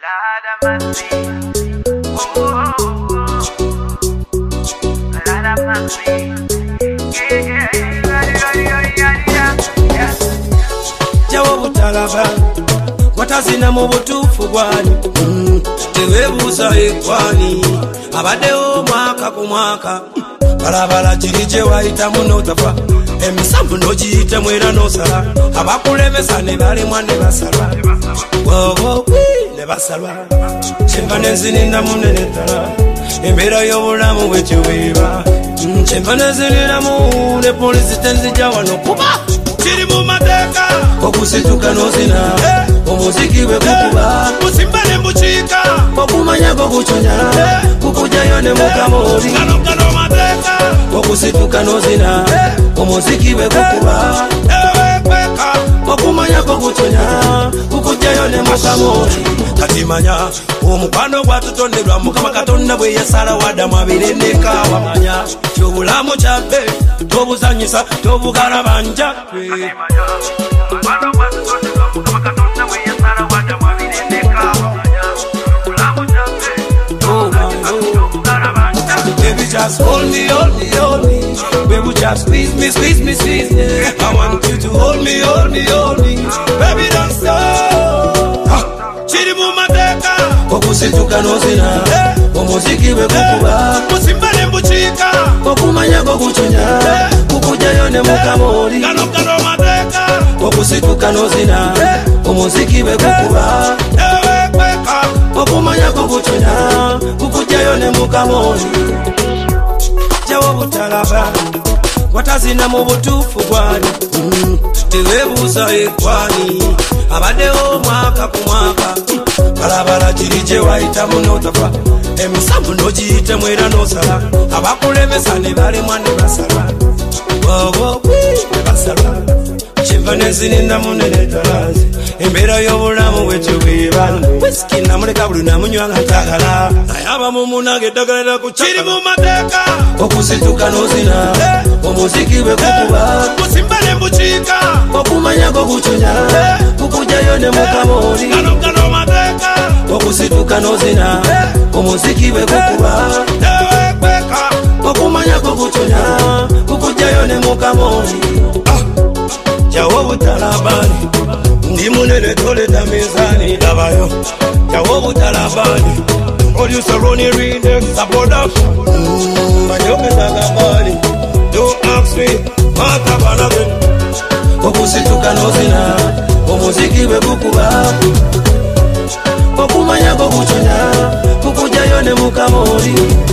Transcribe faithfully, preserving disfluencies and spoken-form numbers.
Jawo butalaba watazina mu butuufu gwani teweebuuza eggwani abaddewo mwaka ku mwaka balabala kiri gye wayitamu n'otafa emisanvu n'ogiyitamu era n'osala abakulemesa ne balemwa ne basala wowowi ne basalwa kyenva nenzinindamu nene ddala embeera y'obulamu bwekyo bweba kyenva nenziniramu ne polisi tenzijja wano kuba kiri mu mateeka okusituka n'ozina omuziki bwe gukuba musimba ne mukiika okumanya goguconya kukujjayo ne mukamoli gano mateeka okusituka n'ozina omuziki bwe gukuba okumanya goguconya kukujjayo ne mukamoli kati manya omukwano gwatutonderwa mukama katonda bwe yasala wadamu abire nekaawa manya kyobulamu kyabbe tobuzanyisa tobugalabanja Baby, just hold me, hold me, hold me. Baby, just squeeze me, squeeze me, squeeze me. I want you to hold me, hold me, hold me. Baby, don't stop. Chiri mu mateka okusituka n'ozina omuziki bwe gukuba musimba ne mukiika okumanya goguconya kukujjayo ne mukamoli gano gano mateka okusituka n'ozina omuziki bwe gukuba okumanya goguconya kukujjayo ne mukamoli jawo butalaba watazina mu butuufu gwani teweebuuza eggwani abaddewo mwaka ku mwaka balabala kiri gye wayitamu n'otafa emisanvu n'ogiyitemu era n'osala abakulemesa ne balemwa ne basala wowowi ne basala kyenva nenzinindamu nene ddalazi embeera y'obulamu bwekyo bweba wisiki namuleka buli namunywa nga ntagala naye abamu munange eddagala ku kiri mu mateeka okusituka n'ozina omuziki bwe gukuba musimba ne mukiika okumanya goguconya kukujjayo ne mukamoli gano gano mateeka okusituka n'ozina omuziki bwe gukuba okumanya goguconya kukujjayo ne mukamoli jawo butalabani ndi munene toleta mizani labayo jawo butalabani producer Ronnie Redex production banyogeza gabali don't ask me what about it okusituka n'ozina omuziki bwe gukuba okumanya goguconya kukujjayo ne mukamoli